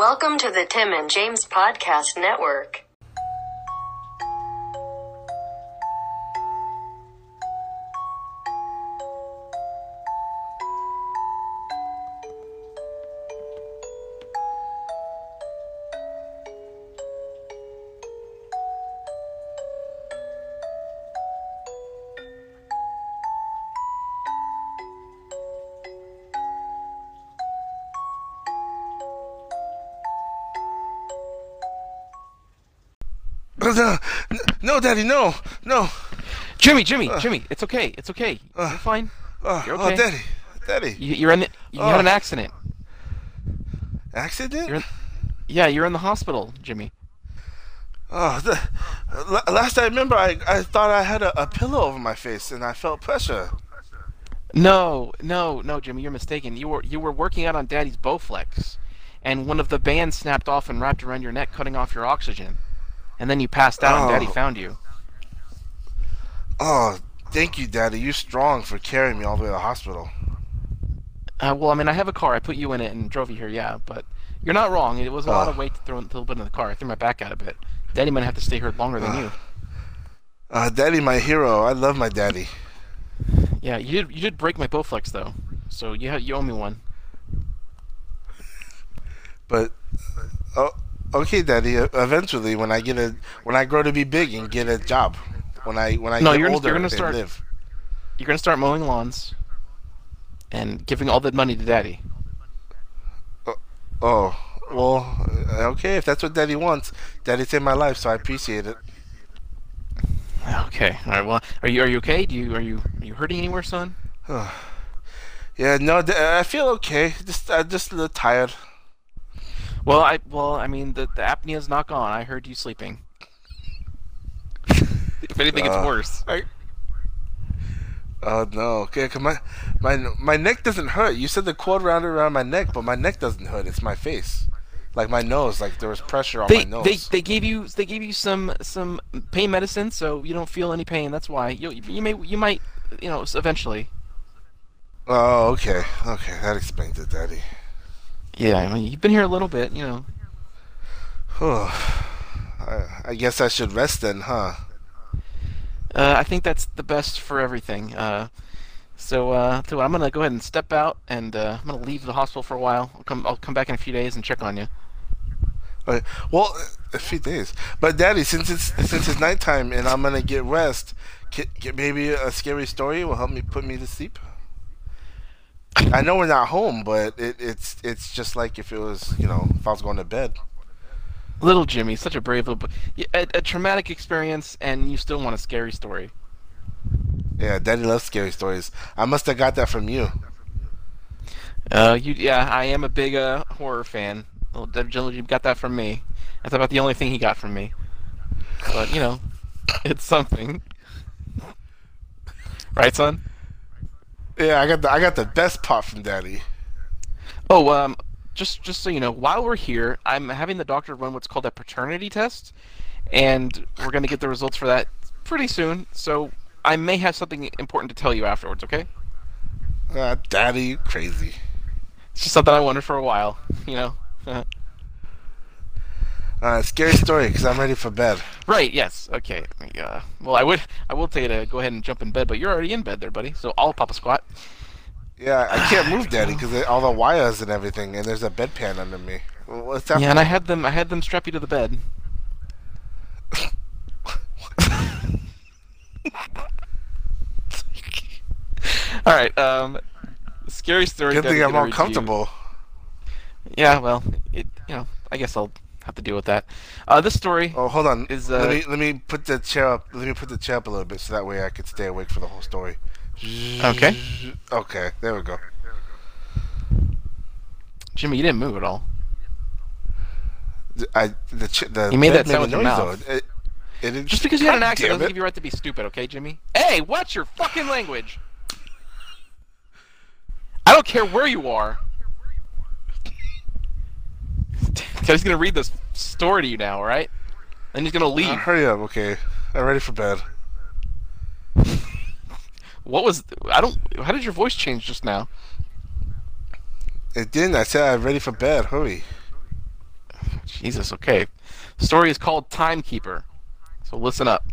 Welcome to the Tim and James Podcast Network. No, Daddy, no. Jimmy, it's okay. You're fine. You're okay. Daddy. You had an accident. Accident? You're in the hospital, Jimmy. Last I remember, I thought I had a pillow over my face and I felt pressure. No, Jimmy, you're mistaken. You were working out on Daddy's Bowflex, and one of the bands snapped off and wrapped around your neck, cutting off your oxygen. And then you passed out and Daddy found you. Oh, thank you, Daddy. You're strong for carrying me all the way to the hospital. Well, I mean, I have a car. I put you in it and drove you here, yeah. But you're not wrong. It was a lot of weight to throw a little bit in the car. I threw my back out a bit. Daddy might have to stay here longer than you. Daddy, my hero. I love my daddy. Yeah, you did break my Bowflex, though. So you owe me one. But... Okay, Daddy. Eventually, when I grow to be big and get a job, when I get older and live, you're gonna start mowing lawns and giving all that money to Daddy. Well, okay. If that's what Daddy wants, Daddy saved my life, so I appreciate it. Okay. All right. Well, are you okay? Are you hurting anywhere, son? Yeah. No. I feel okay. Just a little tired. Well, I mean, the apnea's not gone. I heard you sleeping. If anything, it's worse. Oh no. Okay, my neck doesn't hurt. You said the cord around my neck, but my neck doesn't hurt. It's my face, like my nose. Like there was pressure on my nose. They gave you some pain medicine, so you don't feel any pain. That's why you might eventually. Oh, okay. That explains it, Daddy. Yeah, I mean, you've been here a little bit, I guess I should rest then, huh? I think that's the best for everything. So I'm gonna go ahead and step out, and I'm gonna leave the hospital for a while. I'll come back in a few days and check on you. Well, a few days. But Daddy, since it's nighttime and I'm gonna get rest, maybe a scary story will help me put me to sleep. I know we're not home, but it's just like if it was, if I was going to bed. Little Jimmy, such a brave little... A traumatic experience, and you still want a scary story. Yeah, Daddy loves scary stories. I must have got that from you. I am a big horror fan. Well, Jimmy got that from me. That's about the only thing he got from me. But, it's something. Right, son? Yeah, I got the best part from Daddy. Oh, just so you know, while we're here, I'm having the doctor run what's called a paternity test, and we're gonna get the results for that pretty soon. So I may have something important to tell you afterwards. Okay? Daddy, you crazy. It's just something I wondered for a while. Scary story, because I'm ready for bed. Right, yes, okay. Well, I will tell you to go ahead and jump in bed, but you're already in bed there, buddy, so I'll pop a squat. Yeah, I can't move, Daddy, because all the wires and everything, and there's a bedpan under me. What's that? Yeah, and I had them strap you to the bed. All right, scary story. Good thing I'm uncomfortable. Yeah, well, I guess I'll have to deal with that. This story. Oh, hold on. Is let me put the chair up. Let me put the chair up a little bit so that way I could stay awake for the whole story. Okay. Okay, there we go. Jimmy, you didn't move at all. You made that sound with your mouth. It just because you had an accident doesn't give you right to be stupid, okay, Jimmy? Hey, watch your fucking language. I don't care where you are. He's gonna read this story to you now, right? Then he's gonna leave. Hurry up, okay? I'm ready for bed. How did your voice change just now? It didn't. I said I'm ready for bed. Hurry. Jesus, okay. The story is called Timekeeper. So listen up.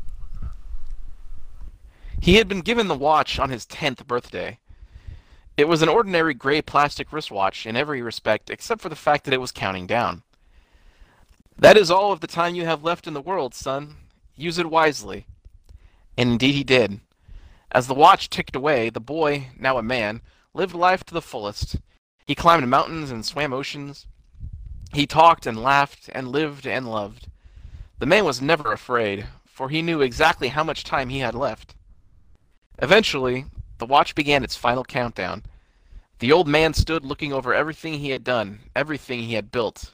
He had been given the watch on his 10th birthday. It was an ordinary gray plastic wristwatch in every respect except for the fact that it was counting down. That is all of the time you have left in the world, son. Use it wisely. And indeed he did. As the watch ticked away, the boy, now a man, lived life to the fullest. He climbed mountains and swam oceans. He talked and laughed and lived and loved. The man was never afraid, for he knew exactly how much time he had left. Eventually, the watch began its final countdown. The old man stood looking over everything he had done, everything he had built.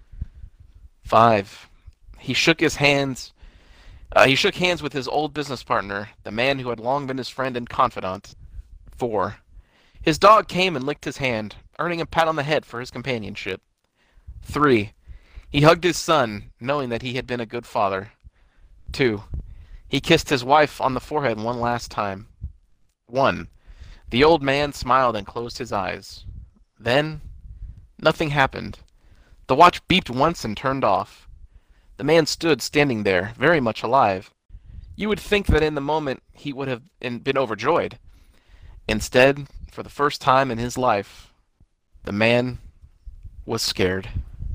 5. He shook hands with his old business partner, the man who had long been his friend and confidant. 4. His dog came and licked his hand, earning a pat on the head for his companionship. 3. He hugged his son, knowing that he had been a good father. 2. He kissed his wife on the forehead one last time. 1. The old man smiled and closed his eyes. Then, nothing happened. The watch beeped once and turned off. The man stood standing there, very much alive. You would think that in the moment he would have been overjoyed. Instead, for the first time in his life, the man was scared.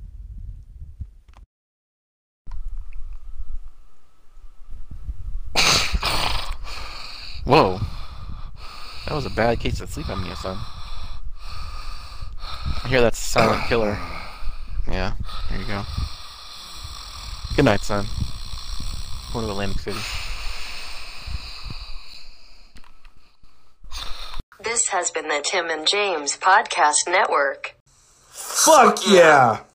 Whoa. That was a bad case of sleep apnea, son. I hear that's a silent killer. Yeah, there you go. Good night, son. Going to Atlantic City. This has been the Tim and James Podcast Network. Fuck yeah!